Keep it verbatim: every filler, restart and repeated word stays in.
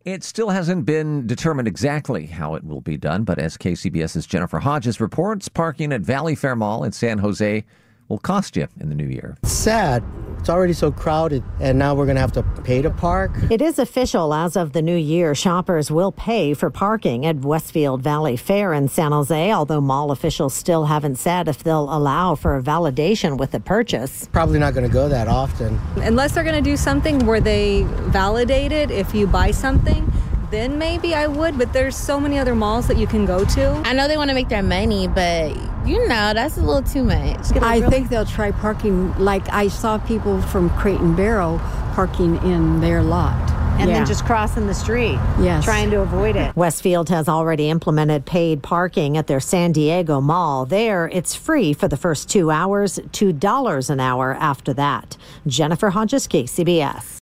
It still hasn't been determined exactly how it will be done, but as KCBS's Jennifer Hodges reports, parking at Valley Fair Mall in San Jose will cost you in the new year. It's sad. It's already so crowded, and now we're going to have to pay to park. It is official. As of the new year, shoppers will pay for parking at Westfield Valley Fair in San Jose, although mall officials still haven't said if they'll allow for a validation with the purchase. Probably not going to go that often. Unless they're going to do something where they validate it if you buy something, then maybe I would, but there's so many other malls that you can go to. I know they want to make their money, but you know, that's a little too much. I think they'll try parking like I saw people from Crate and Barrel parking in their lot. And yeah. then just crossing the street, yes. trying to avoid it. Westfield has already implemented paid parking at their San Diego mall. There, it's free for the first two hours, two dollars an hour after that. Jennifer Hodges, K C B S.